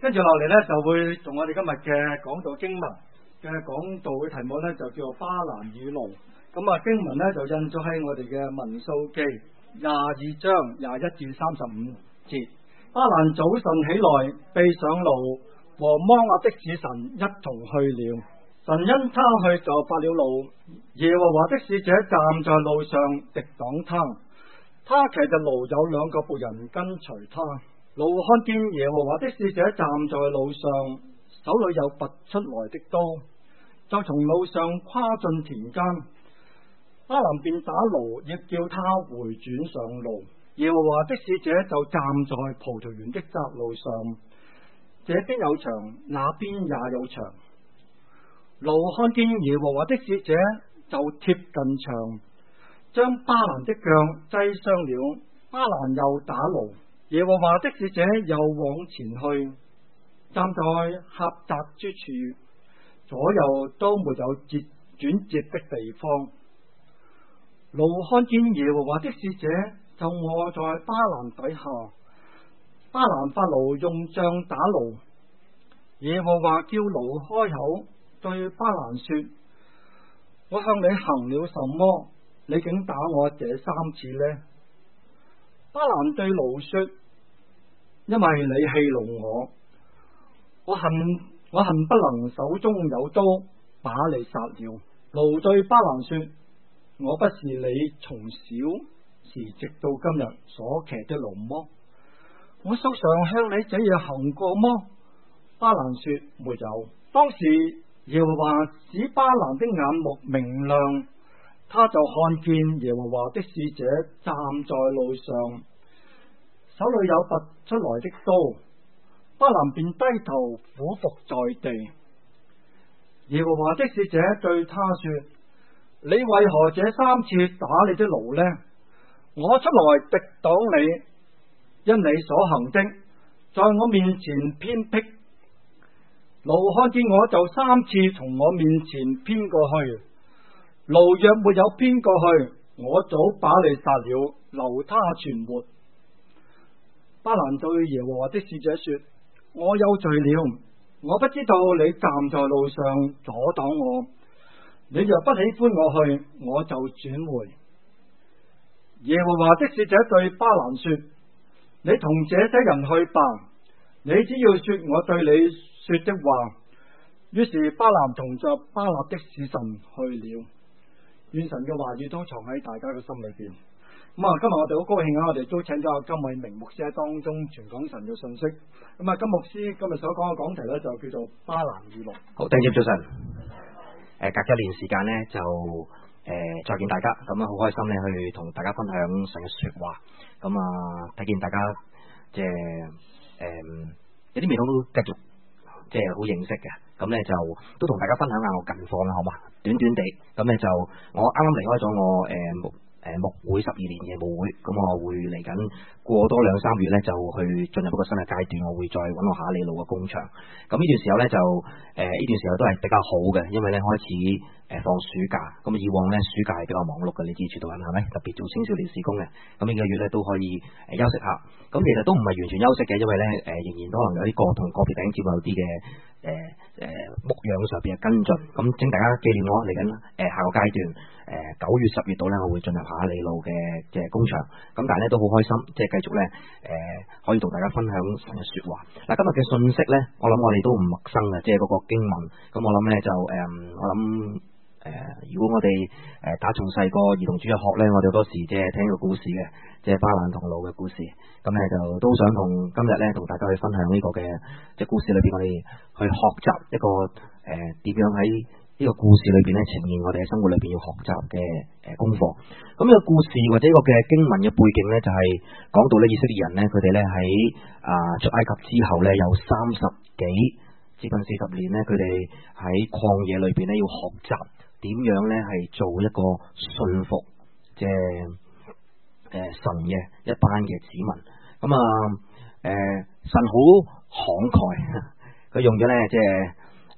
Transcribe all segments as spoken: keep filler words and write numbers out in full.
跟住落嚟咧，就會同我哋今日嘅講道經文嘅講道嘅題目咧，就叫做巴蘭與驢。咁啊，經文咧就印咗喺我哋嘅民數記廿二章廿一至三十五節。巴蘭早晨起來，備上驢，和摩押的使臣一同去了。神因他去就發了怒，耶和華的使者站在路上敵擋他，他騎着驢有兩個僕人跟隨他。驢看見耶和華的使者站在路上，手裏有拔出來的刀，就從路上跨進田間。巴蘭便打驢，要叫他回轉上路。耶和華的使者就站在葡萄園的窄路上，這邊有牆，那邊也有牆。驢看見耶和華的使者，就貼近牆，將巴蘭的腳擠傷了。巴蘭又打驢。耶和華的使者又往前去，站在狹窄之處，左右都沒有折轉折的地方。驢看見耶和華的使者，就臥在巴蘭底下。巴蘭發怒，用杖打驢。耶和華叫驢開口，對巴蘭說：我向你行了什麼？你竟打我這三次呢？巴蘭對驢說：因為你戲弄我，我恨我恨不能手中有刀把你殺了。驢對巴蘭說：我不是你從小時直到今日所騎的驢麼？我素常向你這樣行過麼？巴蘭說：沒有。當時耶和華使巴蘭的眼目明亮，他就看見耶和華的使者站在路上，手裏有拔出來的刀。巴蘭便低頭俯伏在地。耶和華的使者對他說：你為何這三次打你的驢呢？我出來敵擋你，因你所行的在我面前偏僻。驢看見我就三次從我面前偏過去，驢若沒有偏過去，我早把你殺了，留他存活。巴蘭對耶和華的使者說：我有罪了，我不知道你站在路上阻擋我。你若不喜歡我去，我就轉回。耶和華的使者對巴蘭說：你同這些人去吧，你只要說我對你說的話。於是巴蘭同着巴勒的使臣去了。願神嘅話語都藏喺大家嘅心裏邊。咁啊，今日我哋好高興啊！我哋都請咗阿金偉明牧師喺當中傳講神嘅信息。咁啊，金牧師今日所講嘅講題咧就叫做巴蘭與驢。 好，弟兄早晨。誒，隔咗一年時間咧，就誒、呃、再見大家，咁啊好開心咧去同大家分享神嘅說話。咁啊睇見大家即係誒有啲未都繼續即係好認識嘅，咁咧就都同大家分享下我近況啦，好嘛？短短地，咁咧就我啱啱離開咗我誒牧誒牧會十二年嘅牧會，咁我會嚟緊過多兩三月咧就去進入一個新嘅階段，我會再揾我下里路嘅工場。咁呢段時候咧就誒呢、呃、段時候都係比較好嘅，因為咧開始誒放暑假，咁以往咧暑假係比較忙碌嘅，你知傳道人係咪？特別做青少年事工嘅，咁呢個月咧都可以誒休息下。咁其實都唔係完全休息嘅，因為咧誒、呃、仍然都可能有啲個同個別頂接有啲嘅誒誒牧養上邊嘅跟進。咁請大家紀念我嚟緊誒下個階段誒九、呃、月十月度咧，我會進入下里路嘅嘅工場。咁但係咧都好開心，即係繼續咧誒、呃、可以同大家分享神嘅說話。嗱，今日嘅信息咧，我諗我哋都唔陌生嘅，即係嗰個經文。咁我諗咧就誒、呃，我諗誒、呃，如果我哋誒、呃、打從細個兒童主日學咧，我哋好多時即係聽個故事嘅，即係巴蘭同驢嘅故事。咁咧就都想同今日咧同大家去分享呢個嘅即係故事裏邊，我哋去學習一個誒點、呃、樣喺呢個故事裏邊咧呈現我哋喺生活裏邊要學習嘅誒功課。咁呢個故事或者呢個嘅經文嘅背景咧，就係、是、講到咧以色列人咧，佢哋咧喺啊出埃及之後咧有三十幾接近四十年咧，佢哋喺曠野裏邊咧要學習點樣咧係做一個信服即係誒神嘅一班嘅子民。咁啊誒神好慷慨，佢用咗咧即係誒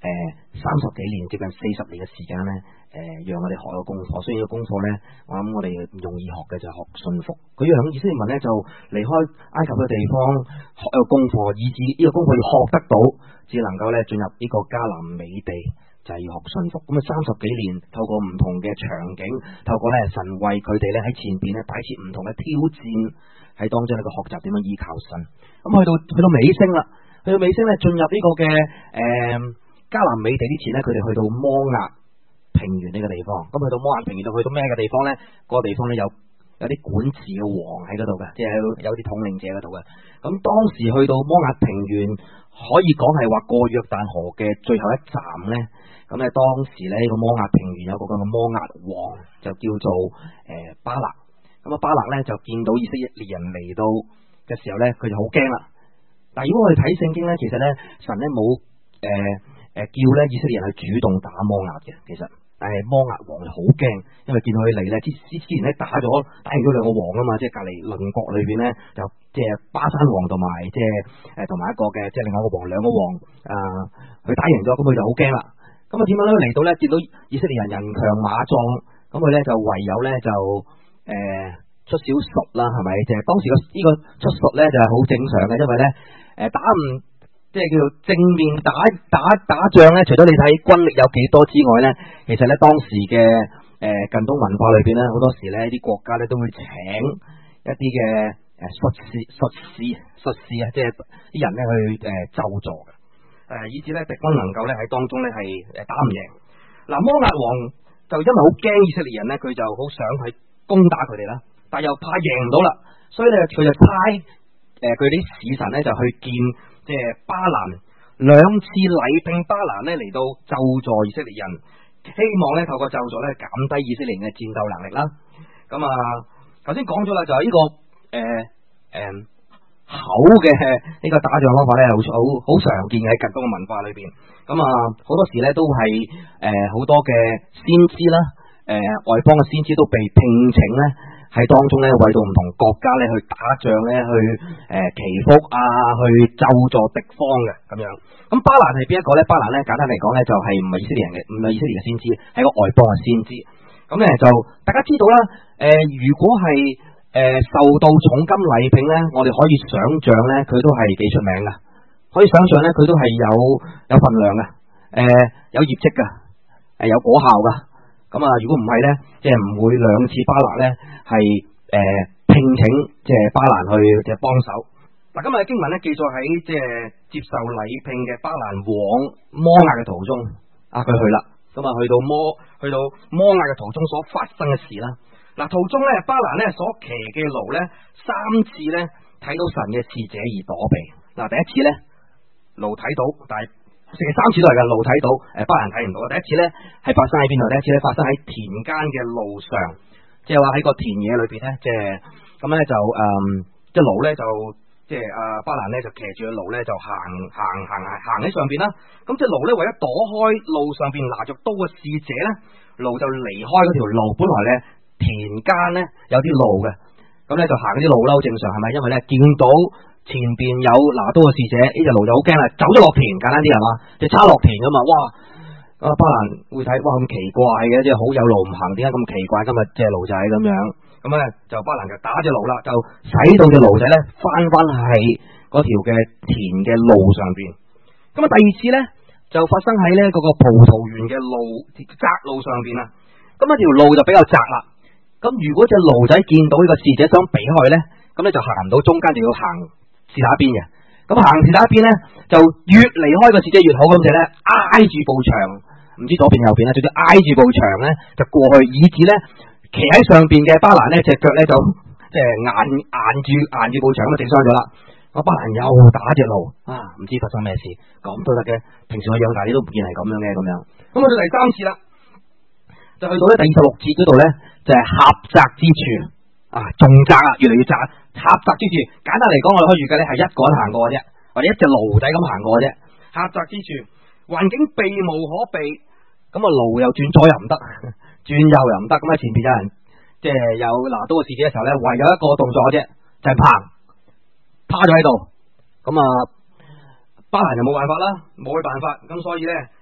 誒三十幾年接近四十年嘅時間咧，誒、呃、讓我哋學一個功課。所以呢個功課咧，我諗我哋唔容易學嘅就係學信服。佢讓以色列民咧就離開埃及嘅地方學一個功課，以至呢個功課要學得到，只能夠咧進入呢個迦南美地，就係、是、要學信服。咁啊三十幾年透過唔同嘅場景，透過咧神為佢哋咧喺前邊咧擺設唔同嘅挑戰，喺當中呢個學習點樣依靠神。咁去到去到尾聲啦，去到尾聲咧進入呢個嘅誒。迦南美地之前咧，佢哋去到摩押平原呢個地方。咁去到摩押平原度，去到咩嘅地方咧？嗰、那個地方咧有有啲管治嘅王喺嗰度嘅，即係有啲統領者嗰度嘅。咁當時去到摩押平原，可以講係話過約旦河嘅最後一站咧。咁咧當時咧呢個摩押平原有個咁嘅摩押王，就叫做誒、呃、巴勒。咁啊巴勒咧就見到以色列人嚟到嘅時候咧，佢就好驚啦。但係如果我哋睇聖經咧，其實咧神咧冇誒。誒，叫咧以色列人去主動打摩押嘅，其實誒摩押王就好驚，因為見到佢嚟咧之之前咧打咗打贏咗兩個王啊嘛，即係隔籬鄰國裏邊咧就即係巴山王同埋即係誒同埋一個嘅即係另外一個王，兩個王啊，佢、呃、打贏咗，咁佢就好驚啦。咁啊點樣咧嚟到咧見到以色列人人強馬壯，咁佢咧就唯有咧就誒、呃、出小術啦，係咪？即係當時個呢個出術咧就係好正常嘅，因為咧誒打唔。即係叫做正面打打打仗咧，除咗你睇軍力有幾多之外咧，其實咧當時嘅誒、呃、近東文化裏邊咧，好多時咧啲國家咧都會請一啲嘅誒術士、術士、術士啊，即係啲人咧去誒咒詛嘅，誒、呃、以至咧敵軍能夠咧喺當中咧係誒打唔贏。嗱、呃，摩押王就因為好驚以色列人咧，佢就好想去攻打佢哋啦，但又怕贏唔到啦，所以咧佢就派誒佢啲使臣咧就去見。即係巴蘭兩次禮聘巴蘭咧嚟到咒詛以色列人，希望咧透過咒詛咧減低以色列人嘅戰鬥能力啦。咁啊，頭先講咗啦，就係呢個誒誒口嘅呢個打仗方法咧，好好好常見嘅喺近東嘅文化裏邊。咁啊，好多時咧都係誒好多嘅先知啦，誒、呃、外邦嘅先知都被聘請咧。喺當中咧，為到唔同國家咧去打仗咧，去誒、呃、祈福啊，去咒詛敵方嘅咁樣。咁巴蘭係邊一個咧？巴蘭咧簡單嚟講咧，就係唔係以色列人嘅，唔係以色列嘅先知，係個外邦嘅先知。咁咧就大家知道啦。誒、呃，如果係誒、呃、受到重金禮聘咧，我哋可以想象咧，佢都係幾出名噶。可以想象咧，佢都係有有份量嘅，誒、呃、有業績噶，誒、呃、有果效噶。咁啊，如果唔係咧，即係唔會兩次巴勒咧係誒聘請即係巴蘭去即係幫手。嗱，今日嘅經文咧記載喺即係接受禮聘嘅巴蘭往摩押嘅途中，啊佢去啦，咁啊去到摩去到摩押嘅途中所發生嘅事啦。嗱，途中咧巴蘭咧所騎嘅驢咧三次咧睇到神嘅使者而躲避。嗱，第一次咧驢睇到，但係成三次都係嘅，驢睇到，誒巴蘭睇唔到。第一次咧係發生喺邊度？第一次咧發生喺田間嘅路上，即係話喺個田野裏邊咧，即係咁咧就誒，隻驢咧就即係阿巴蘭咧就騎住隻驢咧就行行行行喺上邊啦。咁隻驢咧為咗躲開路上邊拿着刀嘅使者咧，驢就離開嗰條路。本來咧田間咧有啲路嘅，咁咧就行嗰啲路啦，好正常係咪？因為咧見到前邊有拿刀嘅使者，呢隻驢就好驚啦，走咗落田，簡單啲係嘛，就叉落田噶嘛。哇！阿巴蘭會睇，哇咁奇怪嘅，即係好有路唔行，點解咁奇怪？今日隻驢仔咁樣，咁咧就巴蘭就打隻驢啦，就使到隻驢仔咧翻翻喺嗰條嘅田嘅路上邊。咁啊，第二次咧就發生喺咧嗰個葡萄園嘅路窄路上邊啦。咁啊條路就比較窄啦。咁如果隻驢仔見到呢個使者想避開咧，咁咧就行唔到，中間就要行是打邊嘅。咁行是打邊咧，就越離開個使者越好，咁就咧挨住步牆，唔知左邊右邊啦，總之挨住步牆咧就過去，以至咧騎喺上邊嘅巴蘭咧隻腳咧就即係硬硬住硬住步牆咁啊，整傷咗啦。個巴蘭又打隻驢啊，唔知發生咩事，咁都得嘅。平時我養大你都唔見係咁樣嘅咁樣。咁去到第三次啦，就去到咧第二十六節嗰度咧，就係狹窄之處啊，仲窄啊，越嚟越窄。狹窄之處，簡單嚟講，我哋可以預計咧係一個人行過嘅啫，或者一隻驢仔咁行過嘅啫。狹窄之處，環境避無可避，咁啊驢又轉左又唔得，轉右又唔得，咁喺前邊有人即係有拿刀嘅使者嘅時候咧，唯有一個動作嘅啫，就係棚趴咗喺度。咁啊巴蘭就冇辦法啦，冇佢辦法，咁所以咧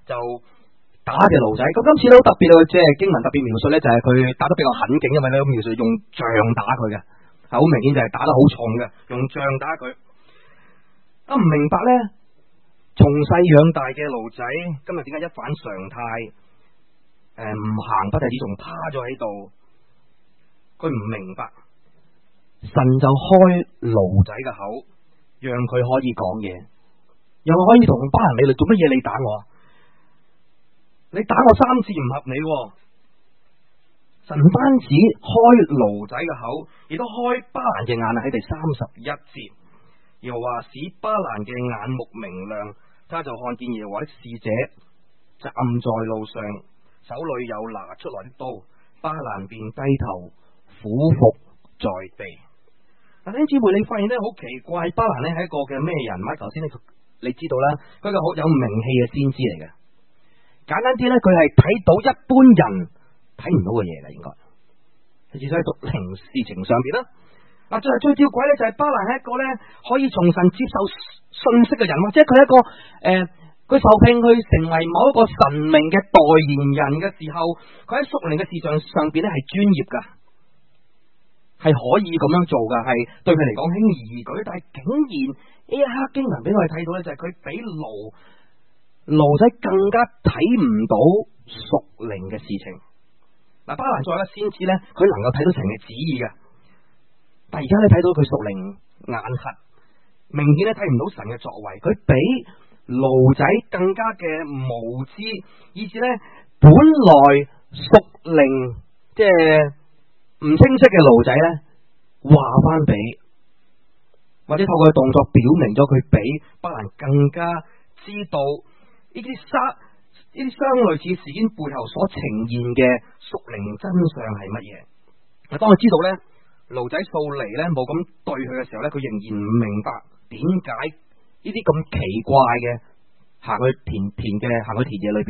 就打隻驢仔。咁今次都好特別咯，即係經文特別描述咧，就係佢打得比較狠勁，因為咧描述用杖打佢嘅，係好明顯就係打得好重嘅，用杖打佢。啊，唔明白咧，從細養大嘅驢仔，今日點解一反常態？誒，唔行不特止，仲趴咗喺度。佢唔明白，神就開驢仔嘅口，讓佢可以講嘢，讓佢可以同巴蘭理論。做乜嘢你打我？你打我三次唔合理。神唔單止開驢仔嘅口，亦都開巴蘭嘅眼啊！喺第三十一節，耶和華使巴蘭嘅眼目明亮，他就看見耶和華的使者站在路上，手裏有拿出來的刀，巴蘭便低頭俯伏在地。嗱，弟兄姊妹，你發現咧好奇怪，巴蘭咧係一個嘅咩人物？頭先你你知道啦，佢係個好有名氣嘅先知嚟嘅。簡單啲咧，佢係睇到一般人睇唔到嘅嘢嘅，應該至少喺讀靈事情上邊啦。嗱，最係最吊詭咧，就係巴蘭係一個咧可以從神接受信息嘅人，或者佢係一個誒，佢、呃、受聘去成為某一個神明嘅代言人嘅時候，佢喺屬靈嘅事上上邊咧係專業噶，係可以咁樣做噶，係對佢嚟講輕而易舉。但係竟然呢一刻經文俾我哋睇到咧，就係佢比驢驢仔更加睇唔到屬靈嘅事情。嗱，巴蘭作為一個先知咧，佢能夠睇到神嘅旨意嘅。但係而家你睇到佢屬靈眼瞎，明顯咧睇唔到神嘅作為，佢比驢仔更加嘅無知，以至咧本來屬靈即係唔清晰嘅驢仔咧，話翻俾或者透過動作表明咗佢比巴蘭更加知道呢啲相呢啲相類似事件背後所呈現嘅屬靈真相係乜嘢？嗱，當佢知道咧驢仔掃嚟咧冇咁對佢嘅時候咧，佢仍然唔明白點解呢啲咁奇怪嘅行去田田嘅行去田野裏邊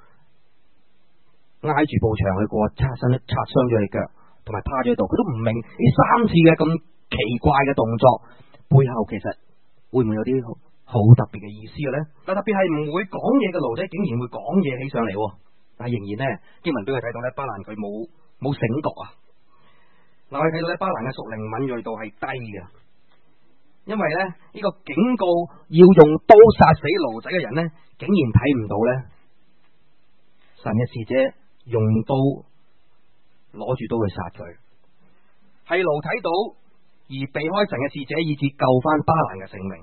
挨住步牆去過，擦身擦傷咗隻腳，同埋趴咗喺度，佢都唔明呢三次嘅咁奇怪嘅動作背後其實會唔會有啲好特別嘅意思嘅咧？但特別係唔會講嘢嘅驢仔竟然會講嘢起上嚟，但係仍然咧經文俾佢睇到咧，巴蘭佢冇冇醒覺啊！嗱，我哋睇到咧巴蘭嘅屬靈敏銳度係低嘅，因為咧呢個警告要用刀殺死驢仔嘅人咧，竟然睇唔到咧神嘅使者用刀攞住刀去殺佢，係驢睇到而避開神嘅使者，以致救翻巴蘭嘅性命。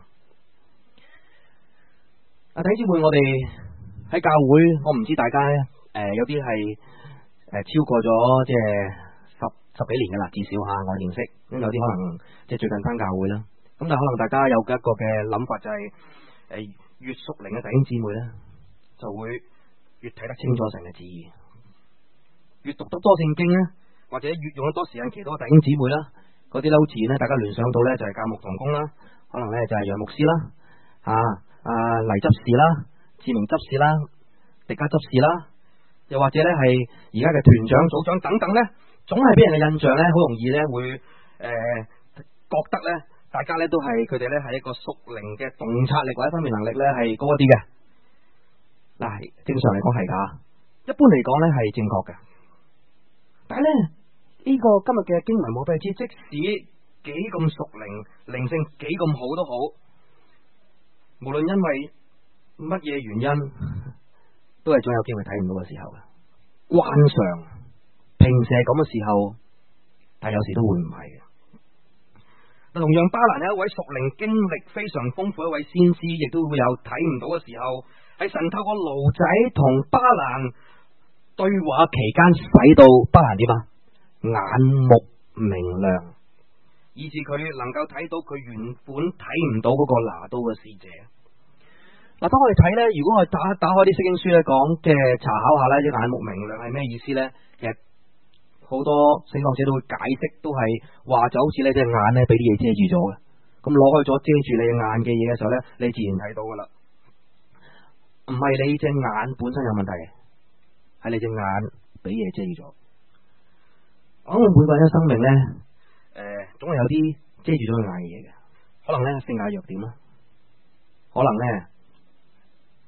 啊，弟兄姊妹，我哋喺教會，我唔知大家誒、呃、有啲係誒超過咗即係十十幾年嘅啦，至少吓我認識，咁有啲可能即係最近翻教會啦。咁但係可能大家有一個嘅諗法就係、是、誒、呃、越屬靈嘅弟兄姊妹咧，就會越睇得清楚神嘅旨意，越讀得多聖經咧，或者越用得多時間祈禱嘅弟兄姊妹啦，嗰啲咧好自然咧，大家聯想到咧就係教牧同工啦，可能咧就係楊牧師啦，啊。啊，黎執事啦，志明執事啦，狄嘉執事啦，又或者咧係而家嘅團長、組長等等咧，總係俾人嘅印象咧，好容易咧會誒、呃、覺得咧，大家咧都係佢哋咧係一個屬靈嘅洞察力或者分辨能力咧係高一啲嘅。嗱，正常嚟講係噶，一般嚟講咧係正確嘅。但係咧呢、這個今日嘅經文冇俾你知，即使幾咁屬靈、靈性幾咁好都好。無論因為乜嘢原因，都係總有機會睇唔到嘅時候嘅。慣常平時係咁嘅時候，但有時都會唔係嘅。同樣巴蘭係一位屬靈經歷非常豐富一位先知，亦都會有睇唔到嘅時候，係神透過驢仔同巴蘭對話期間，使到巴蘭點啊？眼目明亮。以致佢能夠睇到佢原本睇唔到嗰個拿刀嘅使者。嗱，當我哋睇咧，如果我哋打打開啲釋經書咧，講嘅查考下咧，啲眼目明亮係咩意思咧？其實好多聖學者都會解釋，都係話就好似你隻眼咧俾啲嘢遮住咗嘅，咁攞開咗遮住你眼嘅嘢嘅時候咧，你自然睇到噶啦。唔係你隻眼本身有問題，係你隻眼俾嘢遮住咗。我諗每個人嘅生命咧。誒、呃，總係有啲遮住咗佢眼嘅嘢嘅，可能咧性格弱點啦，可能咧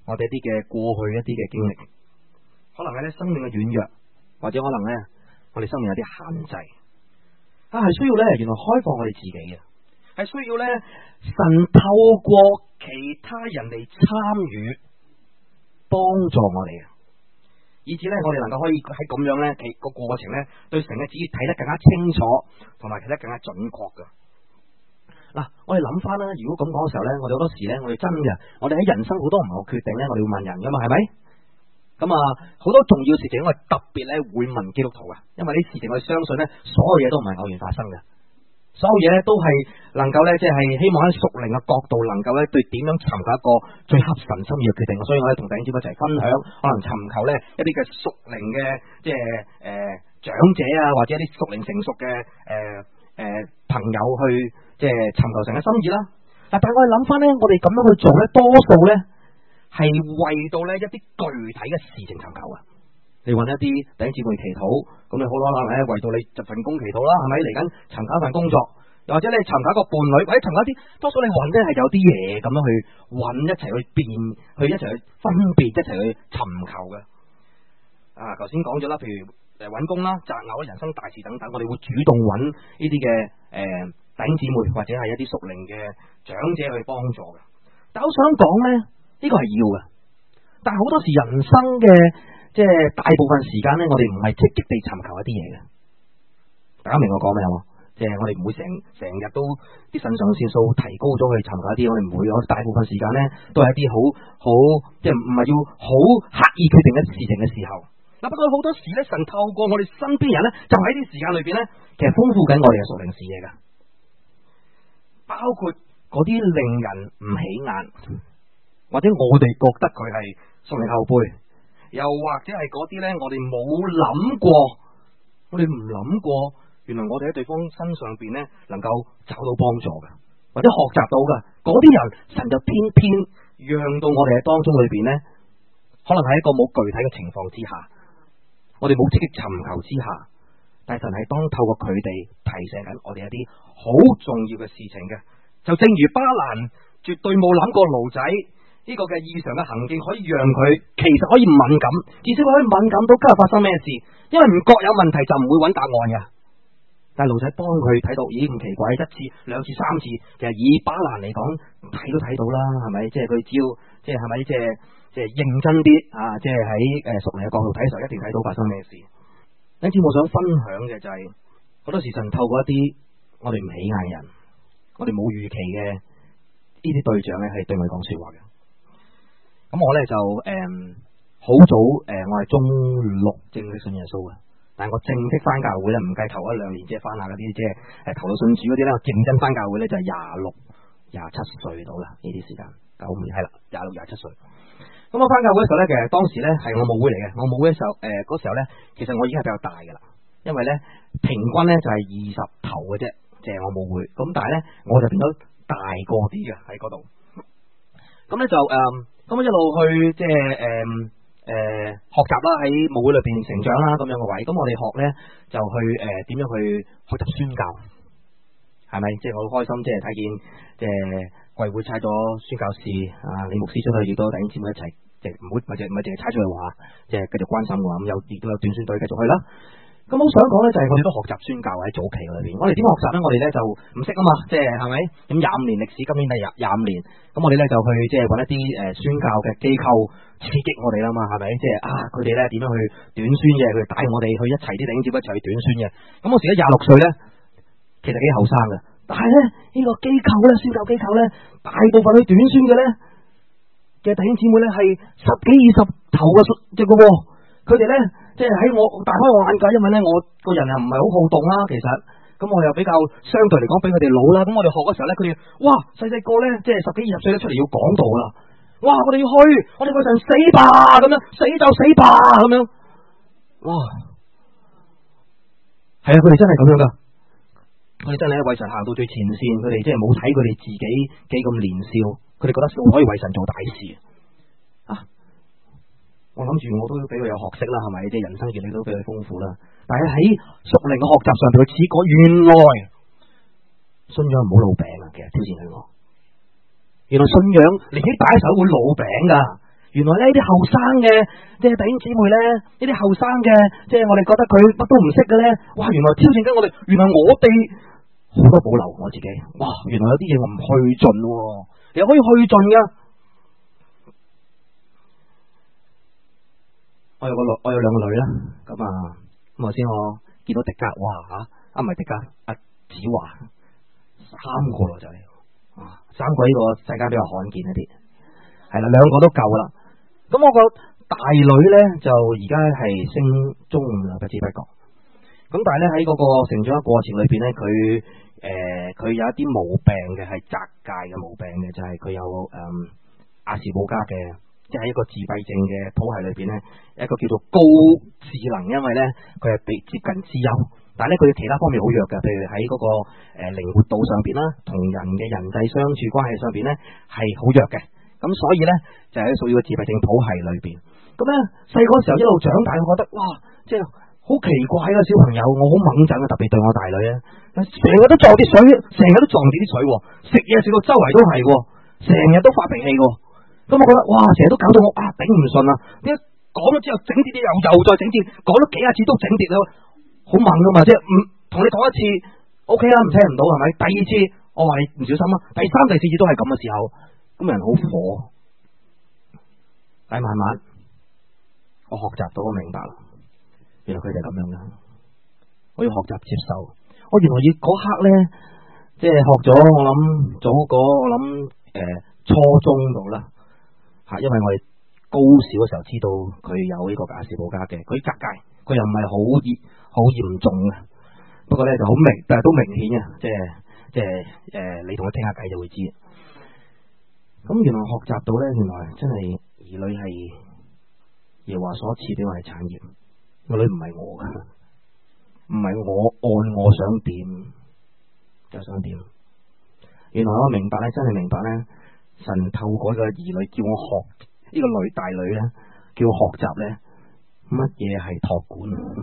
我哋一啲嘅過去一啲嘅經歷，可能係咧生命嘅軟弱，或者可能咧我哋生命有啲限制，啊係需要咧原來開放我哋自己嘅，係需要咧神透過其他人嚟參與幫助我哋嘅，以至咧我哋能夠可以喺咁樣咧其個過程咧對神嘅旨意睇得更加清楚，同埋睇得更加準確嘅。嗱，我哋諗翻啦，如果咁講嘅時候咧，我哋好多時咧，我哋真嘅，我哋喺人生好多唔同嘅決定咧，我哋會問人噶嘛，係咪？咁啊，好多重要事情我哋特別咧會問基督徒嘅，因為呢事情我哋相信咧，所有嘢都唔係偶然發生嘅，所有嘢咧都係能夠咧，即係希望喺屬靈嘅角度，能夠咧對點樣尋求一個最合神心意嘅決定。所以我哋同弟兄姊妹一齊分享，可能尋求咧一啲嘅屬靈嘅，即係誒長者啊，或者一啲屬靈成熟嘅誒誒朋友去。即係尋求神嘅心意啦，嗱，但係我哋諗翻咧，我哋咁樣去做咧，多數咧係為到咧一啲具體嘅事情尋求啊。你揾一啲弟兄姊妹祈禱，咁你好可能咧為到你就份工祈禱啦，係咪？嚟緊尋求一份工作，又或者你尋求一個伴侶，或者尋求一啲，多數你揾咧係有啲嘢咁樣去揾一齊去辨，去一齊去分別，一齊去尋求嘅。啊，頭先講咗啦，譬如誒揾工啦、擇偶、人生大事等等，我哋會主動揾呢啲嘅誒。弟兄姊妹或者係一啲屬靈嘅長者去幫助嘅，但我想講咧，呢個係要嘅，但係好多時人生嘅即係大部分時間咧，我哋唔係積極地尋求一啲嘢嘅。大家明我講咩啊？即係我哋唔會成成日都啲腎上腺素提高咗去尋求一啲，我哋唔會。我大部分時間咧都係一啲好好即係唔係要好刻意決定一啲事情嘅時候。嗱，不過好多時咧，神透過我哋身邊人咧，就喺啲時間裏邊咧，其實豐富緊我哋嘅屬靈視野噶。包括嗰啲令人唔起眼，或者我哋覺得佢係屬靈後輩，又或者係嗰啲咧，我哋冇諗過，我哋唔諗過，原來我哋喺對方身上邊咧，能夠找到幫助嘅，或者學習到嘅，嗰啲人，神就偏偏讓到我哋喺當中裏邊咧，可能喺一個冇具體嘅情況之下，我哋冇積極尋求之下。但係神係當透過佢哋提醒緊我哋一啲好重要嘅事情嘅，就正如巴蘭絕對冇諗過驢仔呢個嘅異常嘅行徑可以讓佢其實可以敏感，至少可以敏感到今日發生咩事，因為唔覺有問題就唔會揾答案嘅。但係驢仔幫佢睇到，咦，唔奇怪，一次、兩次、三次，其實以巴蘭嚟講睇都睇到啦，係咪？即係佢只要即係係咪即係即係認真啲啊？即係喺誒屬靈嘅角度睇嘅時候，一定睇到發生咩事。因此我想分享嘅就係、是、好多時神透過一啲我哋唔起眼人，我哋冇預期嘅呢啲對象咧，係對我哋講說話嘅。咁我咧就誒好、嗯、早誒、呃，我係中六正式信耶穌嘅，但係我正式翻教會咧，唔計頭一兩年即係翻下嗰啲即係誒求到信主嗰啲咧，我認真翻教會咧就係廿六廿七歲到啦，呢啲時間九五年係啦，廿六廿七歲。咁我翻教會嘅時候咧，其實當時咧係我母會嚟嘅，我母會嘅時候，誒、呃、嗰時候咧，其實我已經係比較大噶啦，因為咧平均咧就係二十頭嘅啫，即係我母會。咁但係咧我就變咗大個啲嘅喺嗰度。咁咧就誒，咁、呃、一路去即係誒誒學習啦，喺母會裏邊成長啦，咁樣嘅位。咁我哋學咧就去誒點、呃、樣去學習宣教，係咪？即係我好開心，即係睇見即係。貴會差咗宣教士啊，李牧師出去亦都弟兄姊妹一齊，即係唔會唔係淨唔係淨係差出去話，即係繼續關心我咁，有亦都有短宣隊繼續去啦。咁我想講咧，就係我哋都學習宣教喺早期裏邊。我哋點學習咧？我哋咧就唔識啊嘛，即係係咪？咁廿五年歷史，今年第廿廿五年，咁我哋咧就去即係揾一啲誒宣教嘅機構刺激我哋啦嘛，係咪？即係啊，佢哋咧點樣去短宣嘅？佢哋帶我哋去一齊啲弟兄姊妹一齊去短宣嘅。咁我時咧廿六歲咧，其實幾後生嘅。但係咧呢、這個機構咧，宣教機構咧，大部分去短宣嘅咧嘅弟兄姊妹咧係十幾二十頭嘅隻個，佢哋咧即係喺我大開我眼界，因為咧我個人又唔係好好動啦，其實咁我又比較相對嚟講比佢哋老啦，咁我哋學嘅時候咧，佢哋哇細細個咧即係十幾二十歲咧出嚟要講道啦，哇我哋要去，我哋去神死吧咁樣，死就死吧咁樣，哇係啊，佢哋真係咁樣噶。佢哋真係為神行到最前線，佢哋即係冇睇佢哋自己幾咁年少，佢哋覺得可以為神做大事啊！我諗住我都俾佢有學識啦，係咪？即係人生閱歷都比佢豐富啦。但係喺屬靈嘅學習上邊，佢似果原來信仰唔好老餅啊！其實挑戰佢我，原來信仰年紀大嘅時候會老餅噶， 原來呢啲後生嘅即係弟兄姊妹咧，呢啲後生嘅即係我哋覺得佢乜都唔識嘅咧，哇！原來挑戰緊我哋，原來我哋好多保留我自己，哇！原來有啲嘢我唔去盡，你可以去盡噶。我有個女，我有兩個女啦，咁啊，咁頭先我見到迪格，哇吓，啊唔係迪格，阿子華三個咯就係，啊三個呢個世界比較罕見一啲，係啦，兩個都夠啦。咁我個大女咧就而家係升中五啦，不知不覺。咁但係咧喺嗰個成長嘅過程裏邊咧，佢誒佢有一啲毛病嘅，係窄界嘅毛病嘅，就係、是、佢有誒亞氏保加嘅，即係一個自閉症嘅譜系裏邊咧，一個叫做高智能，因為咧佢係被接近資優，但係咧佢其他方面好弱嘅，譬如喺嗰個誒靈活度上邊啦，同人嘅人際相處關係上邊咧係好弱嘅。咁所以咧就係屬於個自閉症譜系裏邊。咁咧細個時候一路長大，我覺得哇，即係好奇怪啊！小朋友，我好猛震啊，特別對我大女啊，成日都撞啲水，成日都撞住啲水，食嘢食到周圍都係，成日都發脾氣。咁我覺得哇，成日都搞到我啊頂唔順啊！點解講咗之後整跌啲又又再整跌，講咗幾廿次都整跌咯，好猛噶嘛！即係唔同你講一次 OK 啦，唔聽唔到係咪？第二次我話你唔小心啊，第三、第四次都係咁嘅時候。咁人好火，但係慢慢我學習到，我明白啦，原來佢哋係咁樣嘅，我要學習接受。我原來要嗰刻咧，即係學咗，我諗早嗰我諗誒、呃、初中度啦吓，因為我哋高小嘅時候知道佢有呢個亞氏保加嘅，佢窄界，佢又唔係好嚴好嚴重嘅，不過咧就好明，但係都明顯嘅，即係即係誒、呃，你同佢傾下偈就會知。咁原來學習到咧，原來真係兒女係耶和華所賜俾我哋產業，個女唔係我噶，唔係我按我想點就想點。原來我明白咧，真係明白咧，神透過個兒女叫我學呢、這個女大女咧，叫我學習咧，乜嘢係託管。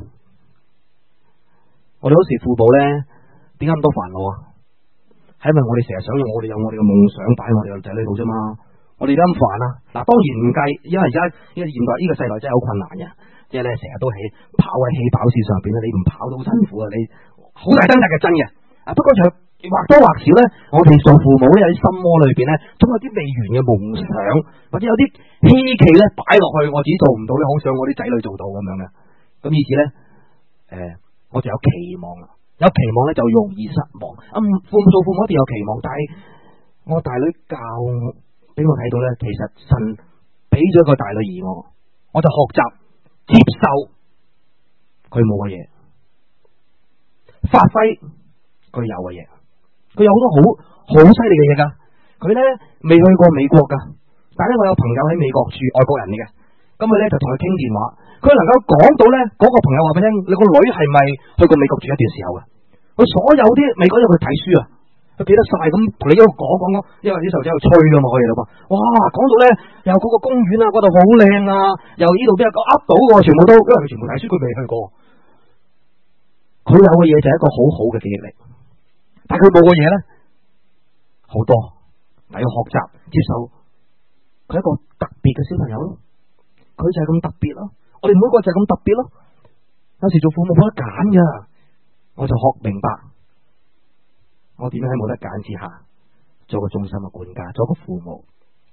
我哋有時父母咧，點解咁多煩惱啊？係因為我哋成日想用我哋有我哋嘅夢想擺我哋個仔女度啫嘛，我哋都咁煩啊！嗱，當然唔計，因為而家呢個現代呢個世代真係好困難嘅，即係咧成日都喺跑喺起跑線上邊咧，你唔跑都好辛苦啊！你好大掙扎嘅真嘅，啊不過就或多或少咧，我哋做父母咧有啲心窩裏邊咧，總有啲未完嘅夢想，或者有啲希冀咧擺落去，我自己做唔到咧，好想我啲仔女做到咁樣嘅，咁意思咧，誒、呃，我就有期望啦。有期望咧就容易失望。啊，父母做父母一定有期望，但係我大女教俾我睇到咧，其實神俾咗個大女兒我，我就學習接受佢冇嘅嘢，發揮佢有嘅嘢。佢有好多好好犀利嘅嘢噶。佢咧未去過美國噶，但係咧我有朋友喺美國住，外國人嚟嘅。咁佢咧就同佢傾電話，佢能夠講到咧，嗰、那個朋友話俾你聽，你個女係咪去過美國住一段時候嘅？佢所有啲美國人去睇書啊，佢記得晒咁同你一路講講講，因為啲細路仔喺度吹噶嘛，可以啦噃。哇，講到咧又嗰個公園啊，嗰度好靚啊，又呢度邊個噏到嘅，全部都，因為佢全部睇書，佢未去過。佢有嘅嘢就係一個好好嘅記憶力，但係佢冇嘅嘢咧好多，但要學習接受，佢係一個特別嘅小朋友咯。佢就係咁特別咯，我哋每個就係咁特別咯。有時做父母冇得揀噶，我就學明白，我點樣喺冇得揀之下做個忠心嘅管家，做個父母。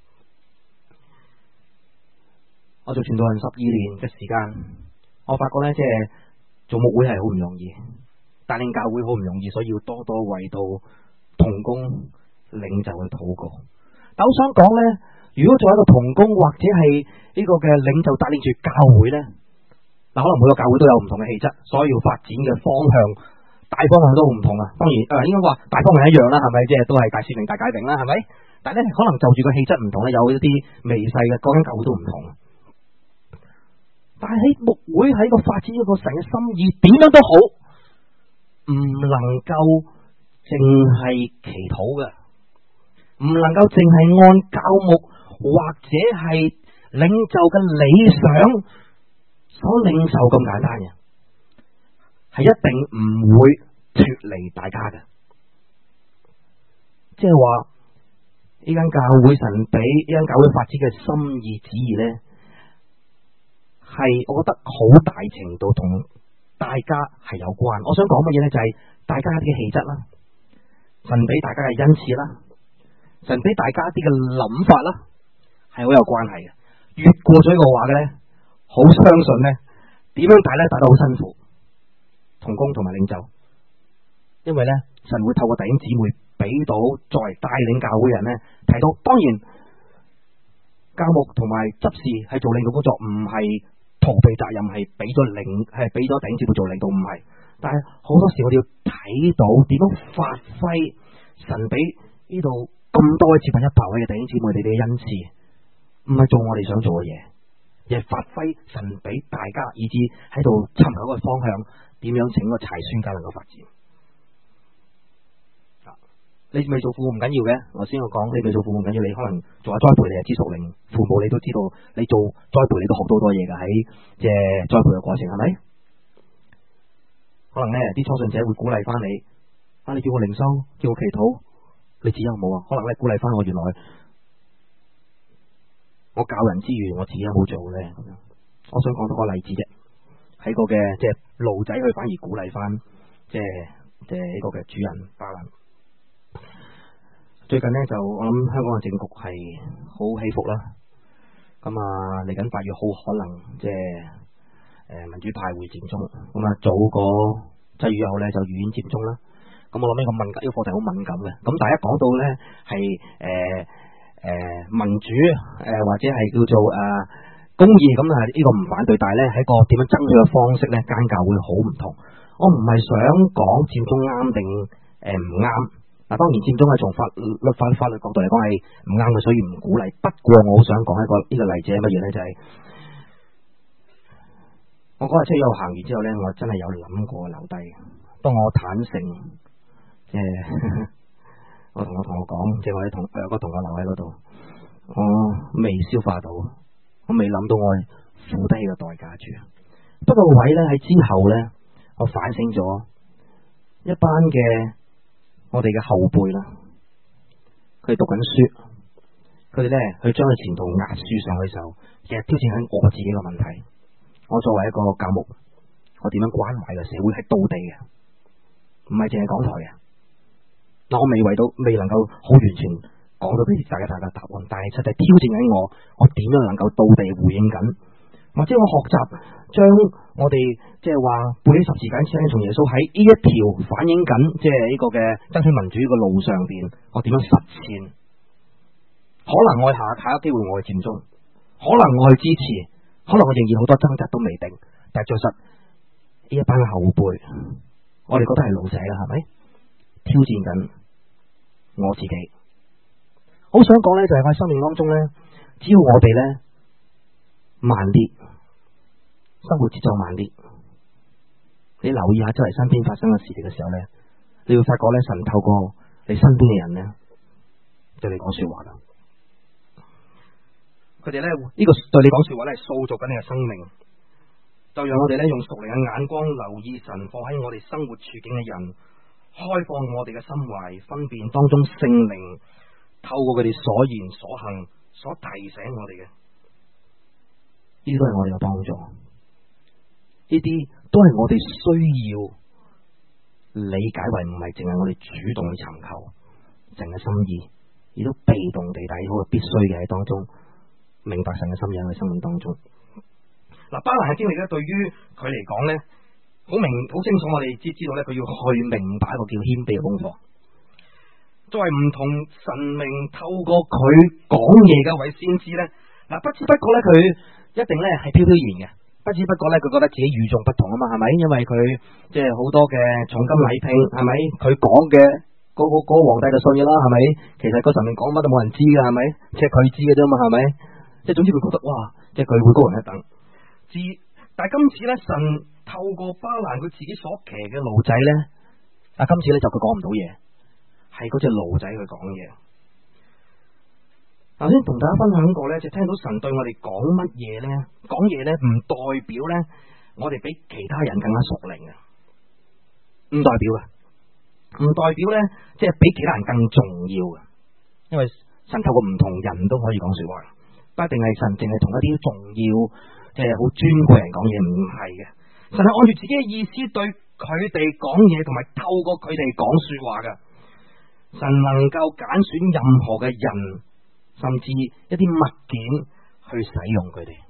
我做傳道人十二年嘅時間，我發覺咧，即係做牧會係好唔容易，帶領教會好唔容易，所以要多多為到同工領袖去禱告。但我想講咧，如果做一個同工或者係呢個嘅領袖帶領住教會咧，嗱，可能每個教會都有唔同嘅氣質，所以要發展嘅方向、大方向都好唔同啊。當然誒、呃，應該話大方向一樣啦，係咪？即係都係大使命、大解定啦，係咪？但係咧，可能就住個氣質唔同咧，有一啲微細嘅，各間教會都唔同。但係喺牧會喺個發展一個神嘅心意，點樣都好，唔能夠淨係祈禱嘅，唔能夠淨係按教牧或者係領袖嘅理想所領受咁簡單嘅，係一定唔會脫離大家嘅。即係話呢間教會神俾呢間教會發展嘅心意旨意咧，係我覺得好大程度同大家係有關。我想講乜嘢咧？就係、是、大家啲嘅氣質啦，神俾大家嘅恩賜啦，神俾大家啲嘅諗法啦，係好有關係嘅。越過咗呢個話嘅咧，好相信咧，點樣帶咧帶得好辛苦，同工同埋領袖，因為咧神會透過弟兄姊妹俾到作為帶領教會人咧睇到。當然教牧同埋執事係做領導工作，唔係逃避責任，係俾咗領係俾咗弟兄姊妹做領導，唔係。但係好多時我哋要睇到點樣發揮神俾呢度咁多位接近一百位嘅弟兄姊妹哋嘅恩賜，唔係做我哋想做嘅嘢，而係發揮神俾大家，以至喺度尋求一個方向，點樣整個柴宣教能夠發展。你未做父母唔緊要嘅，我先我講，你未做父母唔緊要，你可能做下栽培，你係知屬靈父母，你都知道，你做栽培你都學到好多嘢噶，喺即係栽培嘅過程，係咪？可能咧啲初信者會鼓勵翻你，啊你叫我靈修，叫我祈禱，你自己有冇啊？可能咧鼓勵翻我，原來我教人之餘，我自己有冇做咧？咁樣，我想講多個例子啫，喺個嘅即係路仔，佢反而鼓勵翻，即係即係呢個嘅主人巴蘭。最近呢，就我諗香港嘅政局係好起伏啦，咁啊嚟緊八月好可能即係誒民主派會佔中，咁啊早個七月以後咧就預演佔中啦。咁我諗呢個敏感呢個課題好敏感嘅，咁大家講到咧係誒誒民主誒、呃、或者係叫做誒、呃、公義，咁啊呢個唔反對，但係咧喺個點樣爭取嘅方式咧間教會好唔同。我唔係想講佔中啱定誒唔啱。嗱，當然佔中係從法律法法律角度嚟講係唔啱嘅，所以唔鼓勵。不過我好想講一個呢個例子係乜嘢咧？就係、是、我嗰日出去行完之後咧，我真係有諗過留低。當我坦誠，即、呃、係我同我同學講，即係我啲同有個同學留喺嗰度，我未消化到，我未諗到我付得起嘅代價住。不過位咧喺之後咧，我反省咗一班嘅。我哋嘅後輩啦，佢哋讀緊書，佢哋咧去將佢前途壓書上去嘅時候，其實挑戰緊我自己嘅問題。我作為一個教牧，我點樣關懷嘅社會係道地嘅，唔係淨係講台嘅。嗱，我未為到，未能夠好完全講到俾大家大家答案，但係實際挑戰緊我，我點樣能夠道地回應緊，或者我學習將我哋即係話背起十字架聽從耶穌喺呢一條反映緊即係呢個嘅爭取民主嘅路上邊，我點樣實踐？可能我下下一個機會我去佔中，可能我去支持，可能我仍然好多掙扎都未定。但係其實呢一班後輩，我哋覺得係老仔啦，係咪？挑戰緊我自己。好想講咧，就係喺生命當中咧，只要我哋咧慢啲。生活節奏慢啲，你留意下周圍身邊發生嘅事情嘅時候咧，你會發覺咧，神透過你身邊嘅人咧，對你講說話啦。佢哋咧呢、這個對你講說話咧，係塑造緊你嘅生命。就讓我哋咧用屬靈嘅眼光留意神放喺我哋生活處境嘅人，開放我哋嘅心懷，分辨當中聖靈透過佢哋所言所行所提醒我哋嘅，呢啲都係我哋嘅幫助。呢啲都係我哋需要理解為唔係淨係我哋主動去尋求神嘅心意，亦都被動地睇好必須嘅喺當中明白神嘅心意喺佢生命當中。嗱，巴蘭係經歷咧，對於佢嚟講咧，好明好清楚，我哋知知道咧，佢要去明白一個叫謙卑嘅功課。作為唔同神明透過佢講嘢嘅位先知咧，嗱，不知不覺咧，佢一定咧係飄飄然嘅。不知不覺咧，佢覺得自己與眾不同啊嘛，係咪？因為佢即係好多嘅重金禮聘，係咪？佢講嘅嗰個嗰個皇帝就信嘅啦，係咪？其實個神明講乜都冇人知嘅，係咪？即係佢知嘅啫嘛，係咪？即係總之佢覺得哇，即係佢會高人一等。自但係今次咧，神透過巴蘭佢自己所騎嘅驢仔咧，啊，今次咧就佢講唔到嘢，係嗰隻驢仔去講嘢。頭先同大家分享過咧，就聽到神對我哋講乜嘢咧，講嘢咧唔代表咧我哋比其他人更加屬靈嘅，唔代表嘅，唔代表咧即係比其他人更重要嘅。因為神神透過唔同人都可以講說話，不一定係神淨係同一啲重要即係好尊貴人講嘢，唔係嘅。神係按住自己嘅意思對佢哋講嘢，同埋透過佢哋講說話嘅。神能夠揀選任何嘅人，甚至一啲物件去使用佢哋。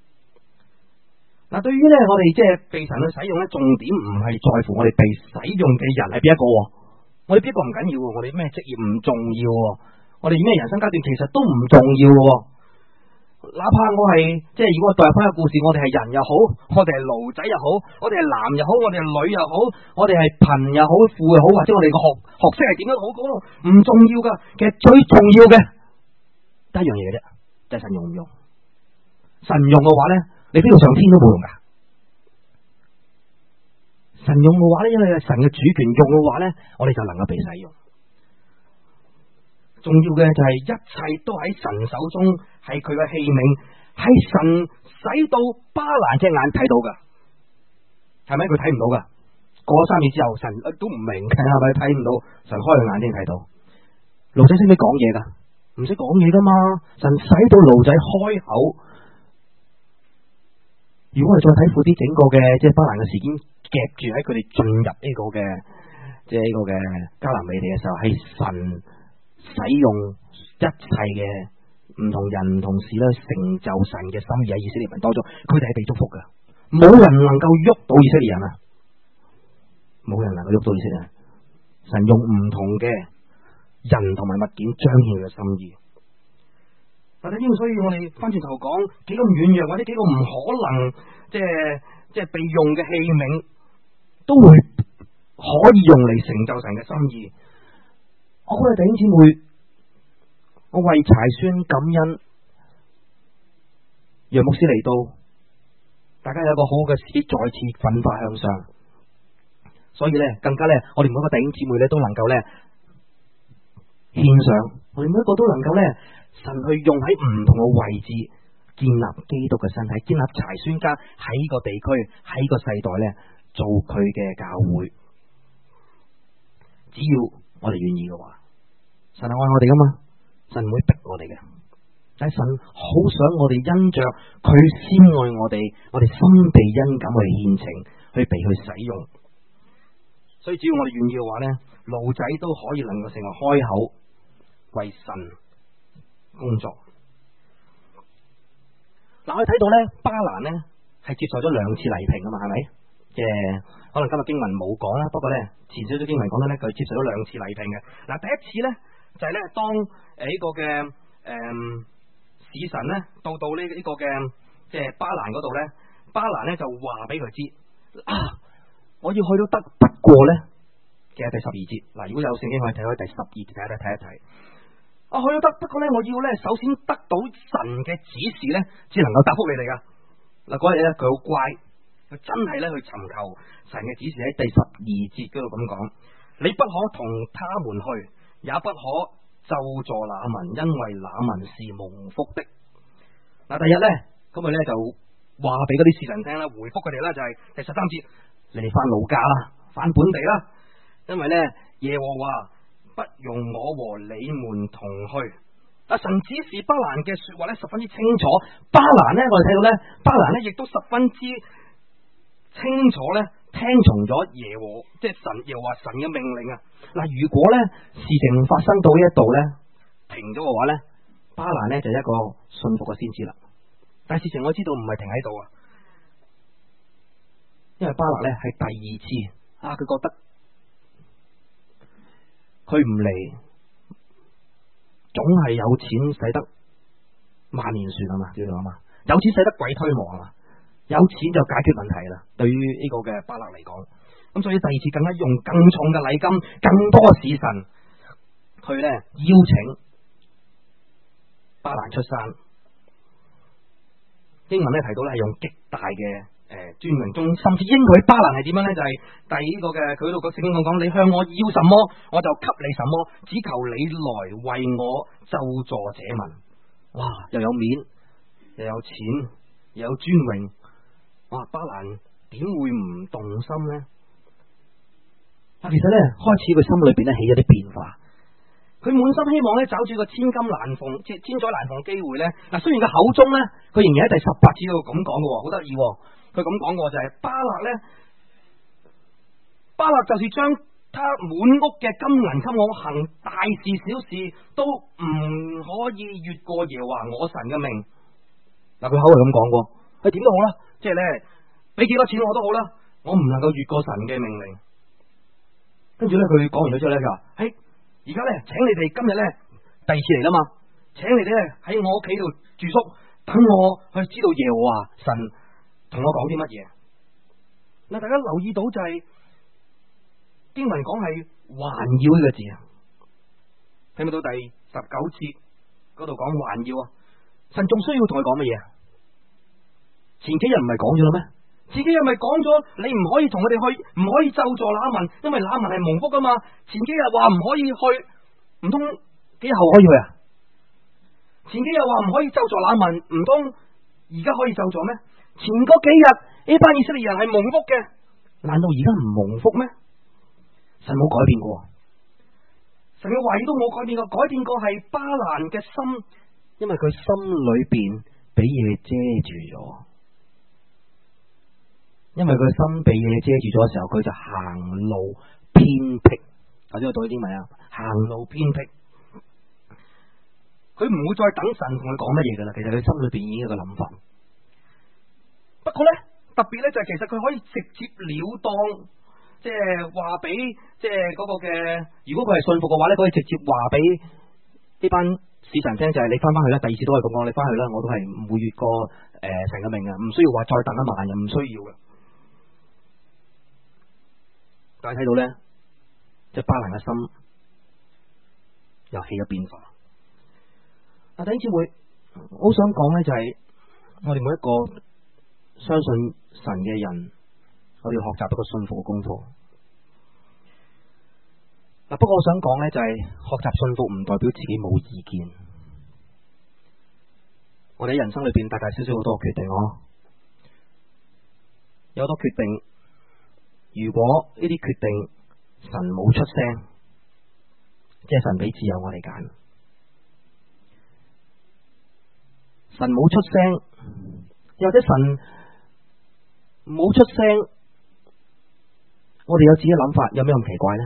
嗱，對於咧我哋即係被神去使用咧，重點唔係在乎我哋被使用嘅人係邊一個，我哋邊一個唔緊要，我哋咩職業唔重要，我哋咩人生階段其實都唔重要嘅。哪怕我係即係如果我代入翻個故事，我哋係人又好，我哋係奴仔又好，我哋係男又好，我哋係女又好，我哋係貧又好，富又好，或者我哋個學學識係點樣好，嗰個唔重要噶。其實最重要嘅得一樣嘢嘅啫，就係神用唔用。神用嘅話咧，你飛到上天都冇用噶。神用嘅話咧，因為神嘅主權用嘅話咧，我哋就能夠被使用。重要嘅就係一切都喺神手中，係佢嘅器皿，係神使到巴蘭隻眼睇到噶，係咪？佢睇唔到噶，過咗三年之後，神都唔明嘅，係咪睇唔到？神開佢眼睛睇到。驢仔識唔識講嘢噶？唔識講嘢噶嘛？神使到驢仔開口。如果我哋再睇闊啲，整個嘅即係巴蘭嘅事件夾住喺佢哋進入呢個嘅即係呢個嘅迦南美地嘅時候，係神使用一切嘅唔同人唔同事咧，成就神嘅心意喺以色列人當中，佢哋係被祝福嘅，冇人能夠喐到以色列人啊！冇人能夠喐到以色列人。神用唔同嘅人同埋物件彰顯佢嘅心意。但係因為所以我哋翻轉頭講，幾咁軟弱或者幾個唔可能，即係即係被用嘅器皿，都會可以用嚟成就神嘅心意。我各位弟兄姊妹，我為柴宣感恩，楊牧師嚟到，大家有一個好好嘅時機，再次奮發向上。所以咧，更加咧，我哋每一個弟兄姊妹咧，都能夠咧獻上，我哋每一個都能夠咧，神去用喺唔同嘅位置，建立基督嘅身體，建立柴宣家喺個地區，喺個世代咧，做佢嘅教會。只要我哋願意嘅話，神係愛我哋噶嘛，神唔會逼我哋嘅，但係神好想我哋因着佢先愛我哋，我哋心地恩感去獻情，去被佢使用。所以只要我哋願意嘅話咧，驢仔都可以能夠成為開口為神工作。嗱，我哋睇到咧，巴蘭咧係接受咗兩次禮評噶嘛，係咪？即係可能今日經文冇講啦，不過咧前少少經文講到咧，佢接受咗兩次禮評嘅。嗱，第一次咧就係咧當誒呢個嘅誒使臣咧到到呢呢個嘅即係巴蘭嗰度咧，巴蘭咧就話俾佢知啊，我要去到得，不過咧其實第十二節嗱，如果有聖經可以睇開第十二節，睇一睇睇一睇。啊，去到得，不過咧我要咧首先得到神嘅指示咧，至能夠答覆你哋噶。嗱，嗰日咧佢好乖。佢真係咧去尋求神嘅指示，喺第十二節嗰度咁講，你不可同他們去，也不可咒詛那民，因為那民是蒙福的。嗱，第日咧咁佢咧就話俾嗰啲使臣聽啦，回覆佢哋啦，就係第十三節，你哋翻老家啦，翻本地啦，因為咧耶和華不容我和你們同去。啊，神指示巴蘭嘅說話咧十分之清楚，巴蘭咧我哋睇到咧，巴蘭咧亦都十分之清楚咧，聽從咗耶和即係神耶和華神嘅命令啊！嗱，如果咧事情發生到呢一度咧停咗嘅話咧，巴蘭咧就係一個信服嘅先知啦。但係事情我知道唔係停喺度啊，因為巴蘭咧係第二次啊，佢覺得佢唔嚟，總係有錢使得萬年船啊嘛，知道啊嘛，有錢使得鬼推磨啊嘛。有錢就解決問題啦，對於呢個嘅巴勒嚟講，咁所以第二次更加用更重嘅禮金、更多使臣去咧邀請巴蘭出山。經文咧提到咧係用極大嘅誒尊榮中，甚至應許巴蘭係點樣咧？就係、是、第呢個嘅佢嗰度個聖經講講，你向我要什麼，我就給你什麼，只求你來為我咒詛這民。哇！又有面，又有錢，又有尊榮。哇！巴蘭點會唔動心呢？啊，其實咧開始佢心裏邊咧起咗啲變化， 佢滿心希望咧找住個千金難逢，即係千載難逢嘅機會咧。嗱，雖然佢口中咧，佢仍然喺第十八節度咁講嘅，好得意。佢咁講過就係、是、巴勒咧，巴勒就是將他滿屋嘅金銀給我，行大事小事都唔可以越過耶和華我神嘅命。嗱，佢口係咁講過，佢點都好啦，即係咧俾幾多錢我都好啦，我唔能夠越過神嘅命令。跟住咧，佢講完咗之後咧，佢話：嘿，而家咧，請你哋今日咧第二次嚟啦嘛，請你哋咧喺我屋企度住宿，等我去知道耶和華神同我講啲乜嘢。嗱，大家留意到就係、是、經文講係環繞呢個字啊，睇唔睇到第十九節嗰度講環繞啊？神仲需要同佢講乜嘢？前幾日唔係講咗啦咩？前幾日咪講咗，你唔可以同佢哋去，唔可以咒詛那民，因為那民係蒙福噶嘛。前幾日話唔可以去，唔通幾後可以去啊？前幾日話唔可以咒詛那民，唔通而家可以咒詛咩？前嗰幾日呢班以色列人係蒙福嘅，難道而家唔蒙福咩？神冇改變過，神嘅話語都冇改變過，改變過係巴蘭嘅心，因為佢心裏邊俾嘢遮住咗。因為佢心被嘢遮住咗嘅時候，佢就行路偏僻。頭先我讀啲咪啊，行路偏僻，佢唔會再等神同佢講乜嘢噶啦。其實佢心裏邊已經有個諗法。不過咧，特別咧就係其實佢可以直接了當，即係話俾即係嗰個嘅，如果佢係信服嘅話咧，可以直接話俾呢班使臣聽，就係、是、你翻翻去啦。第二次都係咁講，你翻去啦，我都係唔會越過誒神嘅命嘅，唔需要話再等一晚嘅，唔需要嘅。大家睇到咧，即係巴蘭嘅心又起咗變化。啊，弟兄姊妹，我好想講咧，就係我哋每一個相信神嘅人，我哋要學習一個信服嘅功課。嗱，不過我想講咧，就係學習信服唔代表自己冇意見。我哋喺人生裏邊大大小小好多決定，哦，有好多決定。如果呢啲決定神冇出聲，即係神俾自由我哋揀，神冇出聲，又或者神冇出聲，我哋有自己諗法，有咩咁奇怪呢？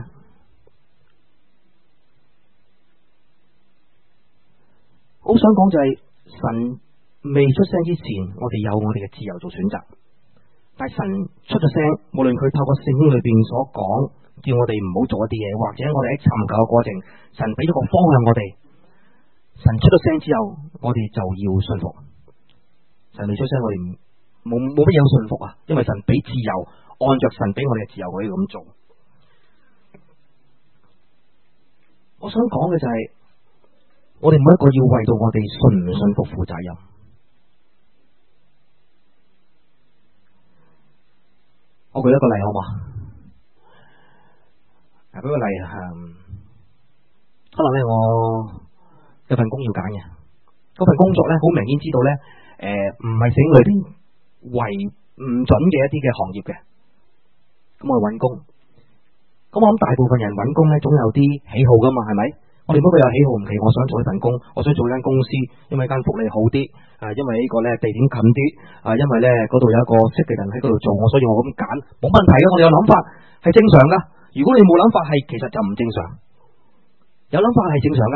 我好想講就係神未出聲之前，我哋有我哋嘅自由做選擇。但係神出咗聲，無論佢透過聖經裏邊所講，叫我哋唔好做一啲嘢，或者我哋喺尋求嘅過程，神俾咗個方向我哋。神出咗聲之後，我哋就要信服。神未出聲，我哋冇冇乜嘢好信服啊？因為神俾自由，按着神俾我哋嘅自由可以咁做。我想講嘅就係、是，我哋每一個要為到我哋信唔信服負責任。我舉一個例好嘛？嗱，舉個例，嗯，可能咧我有份工要揀嘅，嗰份工作咧好明顯知道咧，誒唔係聖經裏邊為唔準嘅一啲嘅行業嘅，咁我去搵工，咁我諗大部分人搵工咧總有啲喜好噶嘛，係咪？我哋每個有喜好唔奇，我想做一份工，我想做一間公司，因為間福利好啲，啊，因為呢個咧地點近啲，啊，因為咧嗰度有一個識嘅人喺嗰度做，我所以我咁揀，冇問題嘅。我哋有諗法係正常噶。如果你冇諗法，係其實就唔正常。有諗法係正常噶。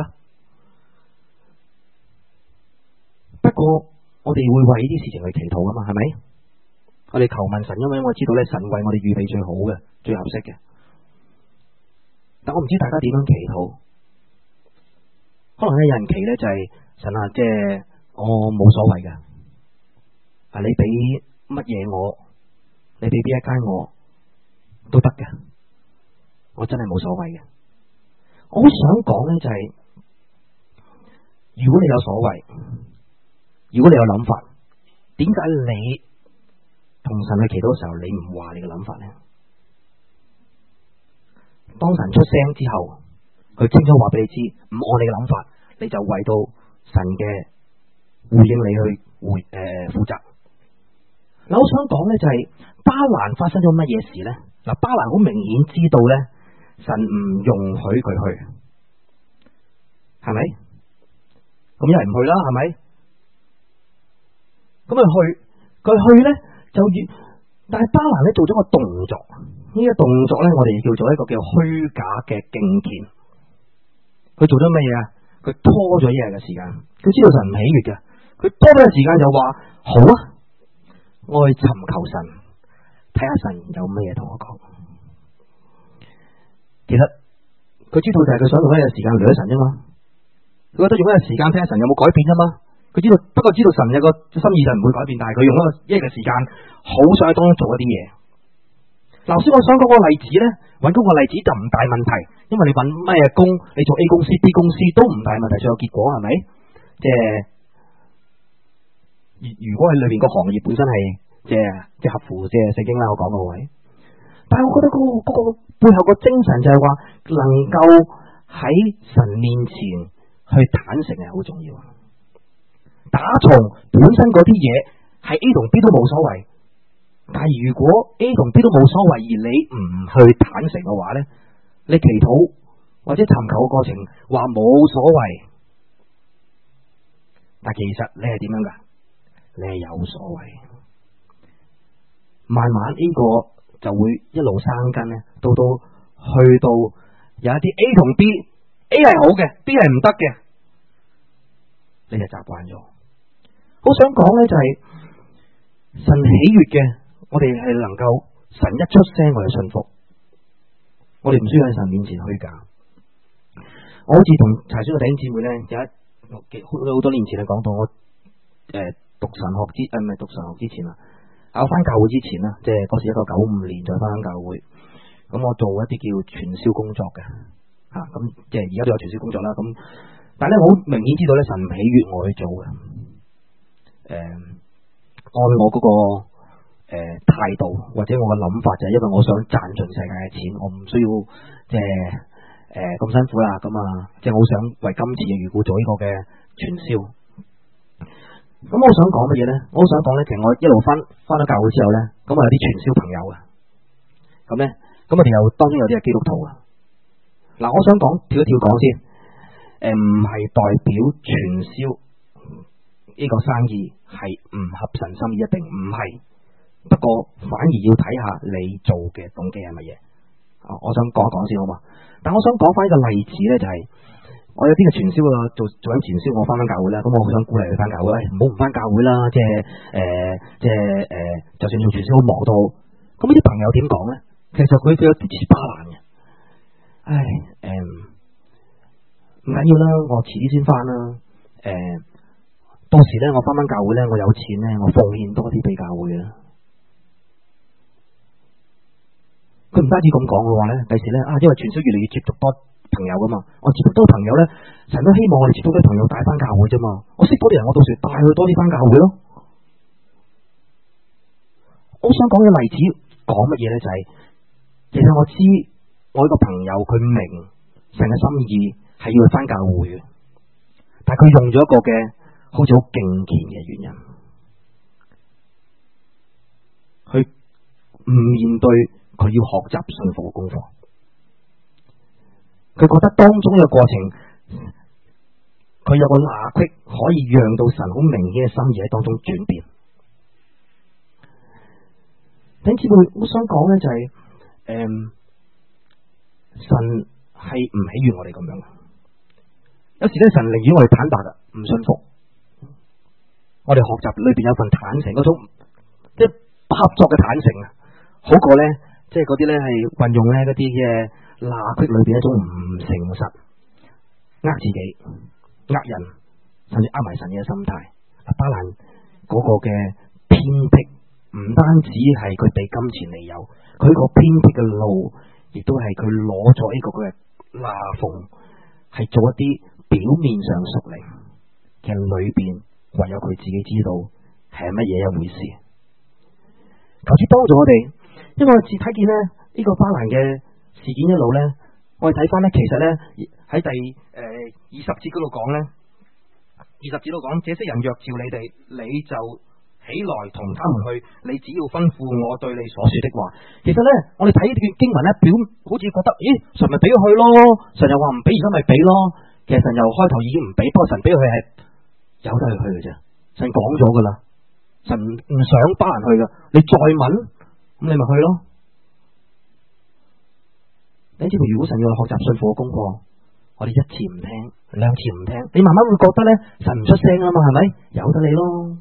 不過我哋會為呢啲事情去祈禱噶嘛，係咪？我哋求問神，因為我知道咧神為我哋預備最好嘅、最合適嘅。但我唔知大家點樣祈禱。可能咧有人祈咧就係、是、神啊，即係我冇所謂嘅，啊你俾乜嘢我，你俾邊一間我都得嘅，我真係冇所謂嘅。我好想講咧就係、是，如果你有所謂，如果你有諗法，點解你同神去祈禱嘅時候，你唔話你嘅諗法咧？當神出聲之後，佢清楚話俾你知，唔按你嘅諗法，你就為到神嘅回應你去回誒負責。嗱，我想講咧就係、是、巴蘭發生咗乜嘢事咧？嗱，巴蘭好明顯知道咧，神唔容許佢去， 係咪？咁有人唔去啦，係咪？咁佢去，佢去咧就越，但係巴蘭咧做咗個動作，呢、這個動作咧我哋叫做一個叫虛假嘅敬虔。佢做咗乜嘢啊？佢拖咗一日嘅時間，佢知道神唔喜悅嘅，佢拖咗嘅時間就話好啊，我去尋求神，睇下神有乜嘢同我講。其實佢知道就係佢想用一日時間嚟咗神啫嘛，佢覺得用一日時間睇下神有冇改變啫嘛。佢知道，不過知道神有個心意就唔會改變，但係佢用一個一日嘅時間，好想喺當中做一啲嘢。嗱，頭先我想講個例子咧，揾嗰個例子就唔大問題，因為你揾咩工，你做 A 公司、B 公司都唔大問題，最後結果係咪？即係如如果喺裏邊個行業本身係即係即係合乎即係聖經啦，我講個位。但係我覺得嗰個嗰個背後個精神就係話，能夠喺神面前去坦誠係好重要。打從本身嗰啲嘢係 A 同 B 都冇所謂，但係如果 A 同 B 都冇所謂，而你唔去坦誠嘅話咧，你祈禱或者尋求嘅過程話冇所謂，但其實你係點樣噶？你係有所謂，慢慢呢個就會一路生根咧，到到去到有一啲 A 同 B，A 係好嘅 ，B 係唔得嘅，你就習慣咗。好想講咧就係、是、神喜悅嘅，我哋係能夠神一出聲我哋信服，我哋唔需要喺神面前虛假。我好似同柴宣嘅弟兄姊妹咧，有一好好多年前嚟講到我誒、呃、讀神學之誒唔係讀神學之前啊，我翻教會之前啦，即係嗰時一九九五年再翻教會，咁我做一啲叫傳銷工作嘅吓，咁、啊、即係而家都有傳銷工作啦。咁但係咧，我好明顯知道咧，神唔喜悅我去做嘅。誒、呃，按我嗰、那個誒態、呃、度或者我嘅諗法，就係因為我想賺盡世界嘅錢，我唔需要即係誒咁辛苦啦。咁啊，即係我好想為金錢嘅緣故做呢個嘅傳銷。咁我想講乜嘢咧？我想講咧，其實我一路翻翻咗教會之後咧，咁我有啲傳銷朋友啊。咁咧，咁我哋又當中有啲係基督徒啊。嗱，我想講跳一跳講先，誒唔係代表傳銷呢個生意係唔合神心意，一定唔係。不過反而要睇下你做嘅動機係乜嘢。啊，我想講一講先好嘛。但我想講翻一個例子咧，就係、是、我有啲嘅傳銷啊，做做緊傳銷，我翻翻教會啦。咁我好想鼓勵佢翻教會，唔好唔翻教會啦。即係誒，即係誒，就算做傳銷好忙都好。咁呢啲朋友點講咧？其實佢佢有啲似巴蘭嘅。唉，誒唔緊要啦，我遲啲先翻啦。誒、呃，到時咧我翻翻教會咧，我有錢咧，我奉獻多啲俾教會啦。佢唔單止咁講嘅話咧，第時咧啊，因為傳銷越嚟越接觸多朋友噶嘛，我接觸多朋友咧，神都希望我哋接觸啲朋友帶翻教會啫嘛。我識多啲人，我到時帶佢多啲翻教會咯。我想講嘅例子講乜嘢咧？就係、是、其實我知我呢個朋友佢明神嘅心意係要去翻教會嘅，但係佢用咗一個嘅好似好敬虔嘅原因，去唔面對佢要學習信服嘅功課。佢覺得當中嘅過程，佢有個罅隙可以讓到神好明顯嘅心意喺當中轉變。弟兄姊妹，我想講咧就係、是，誒、嗯，神係唔喜悅我哋咁樣嘅。有時咧，神寧願我哋坦白嘅，唔信服。我哋學習裏邊有份坦誠嗰種，即係不合作嘅坦誠啊，好過咧，即係嗰啲咧係運用咧嗰啲嘅罅隙裏邊一種唔誠實，呃自己、呃人，甚至呃埋神嘅心態。巴蘭嗰個嘅偏僻。唔單止係佢被金錢利誘，佢個偏僻嘅路，亦都係佢攞咗呢個嘅罅縫，係做一啲表面上屬靈，其實裏邊唯有佢自己知道係乜嘢一回事。求主幫助我哋，因為我只睇見咧呢個巴蘭嘅事件一路咧，我哋睇翻咧，其實咧喺第誒二十節嗰度講咧，二十節度講，這些人若召你哋，你就起來同他們去，你只要吩咐我對你所說的話。其實咧，我哋睇呢段經文咧，表好似覺得，咦，神咪俾佢去咯，神又話唔俾，而家咪俾咯。 其實神由開頭已經唔俾，不過神俾佢係由得佢去嘅啫。神講咗噶啦，神唔想巴蘭去噶，你再問，咁你咪去咯。你知唔知如果神要學習信服嘅功課，我哋一次唔聽，兩次唔聽，你慢慢會覺得咧，神唔出聲啊嘛，係咪？由得你咯，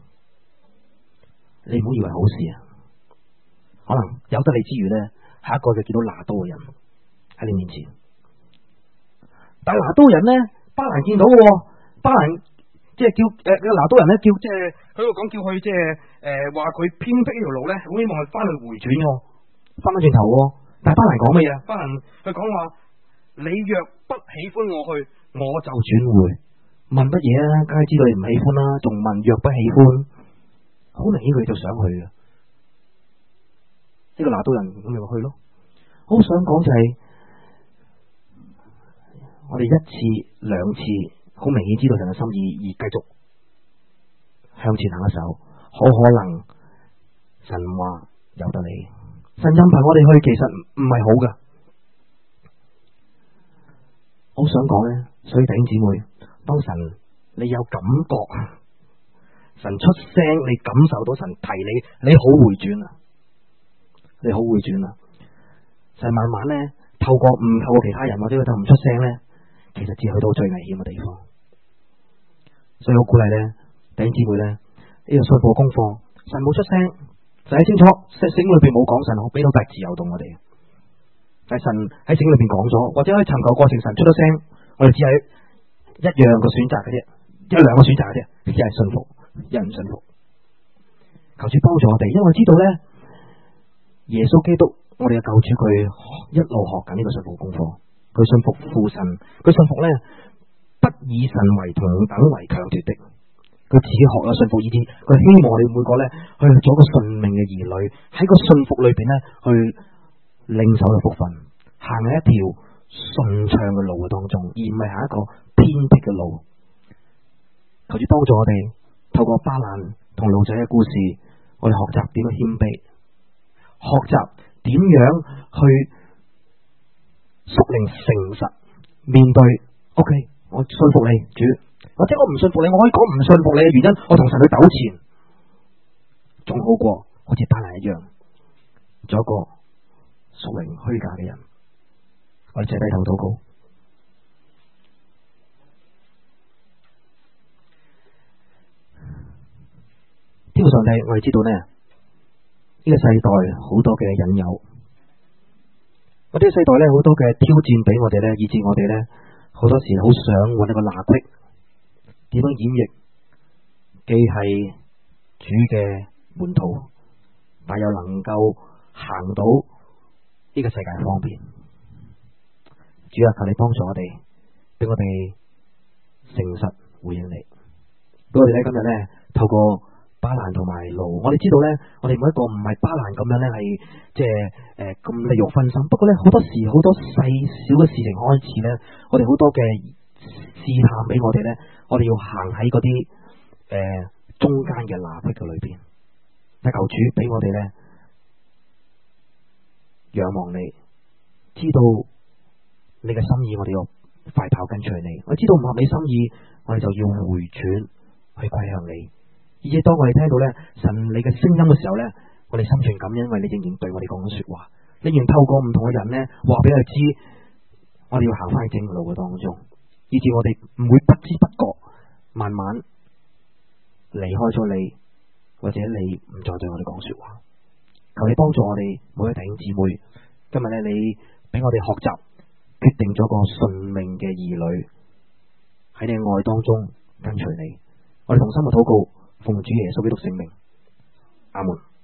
你唔好以為好事啊。可能由得你之餘咧，下一個就見到拿刀嘅人喺你面前。但係拿刀人咧，巴蘭見到嘅，巴蘭即係叫誒個拿刀人咧，叫即係佢度講叫佢即係誒話佢偏僻呢條路咧，好希望佢翻去回轉嘅，翻翻轉頭。但係巴蘭講乜嘢？巴蘭佢講話：你若不喜歡我去，我就轉回。問乜嘢啊？梗係知道你唔喜歡啦，仲問若不喜歡，好明顯佢就想去嘅。呢個拿刀人咁咪去咯。我好想講就係、是。我哋一次兩次好明顯知道神嘅心意，而繼續向前行一手，好可能神話由得你，神任憑我哋去，其實唔係好噶。我好想講咧，所以弟兄姊妹，當神你有感覺，神出聲，你感受到神提你，你好回轉啊，你好回轉啊，就係慢慢咧透過唔透過其他人或者佢就唔出聲咧。其實只去到最危險嘅地方，所以我鼓勵咧，弟兄姊妹咧，呢個信服功課，神冇出聲，就喺清楚，聖經裏邊冇講神，我俾到大自由到我哋。但係神喺聖經裏邊講咗，或者喺尋求過程神出咗聲，我哋只係一樣個選擇嘅啫，一兩個選擇嘅啫，一係信服，一係唔信服。求主幫助我哋，因為我知道咧，耶穌基督，我哋嘅救主，佢一路學緊呢個信服功課。佢信服父神，佢信服咧不以神為同等為強奪的，佢自己學咗信服，以致佢希望我哋每個咧去做一個順命嘅兒女，喺個信服裏邊咧去領受嘅福分，行喺一條順暢嘅路嘅當中，而唔係行一個偏僻嘅路。求主幫助我哋，透過巴蘭同路仔嘅故事，我哋學習點樣謙卑，學習點樣去。屬靈誠實面對 ，OK， 我信服你主，或者我唔信服你，我可以講唔信服你嘅原因，我同神去糾纏，仲好過好似巴蘭一樣，做一個屬靈虛假嘅人。我哋借低頭禱告，天父上帝，我哋知道呢，呢、這個世代好多嘅引誘。我啲世代咧好多嘅挑戰俾我哋咧，以致我哋咧好多時好想揾一個罅隙，點樣演繹既係主嘅門徒，但又能夠行到呢個世界方便。主啊，求你幫助我哋，俾我哋誠實回應你。俾我哋咧今日咧透過巴蘭同埋路，我哋知道咧，我哋每一個唔係巴蘭咁樣咧，係即係誒咁利欲分心。不過咧，好多時好多細小嘅事情開始咧，我哋好多嘅試探俾我哋咧，我哋要行喺嗰啲誒中間嘅罅隙嘅裏邊。但求主俾我哋咧仰望你，知道你嘅心意，我哋要快跑跟隨你。我知道唔合你心意，我哋就要回轉去歸向你。而且當我哋聽到咧神你嘅聲音嘅時候咧，我哋心存感恩，因為你仍然對我哋講緊說話，你仍然透過唔同嘅人咧話俾佢知，我哋要行翻喺正路嘅當中，以致我哋唔會不知不覺慢慢離開咗你，或者你唔再對我哋講說話。求你幫助我哋每一弟兄姊妹，今日咧你俾我哋學習，決定咗個順命嘅兒女喺你嘅愛當中跟隨你。我哋同心嘅禱告，奉主耶穌基督聖名，阿門。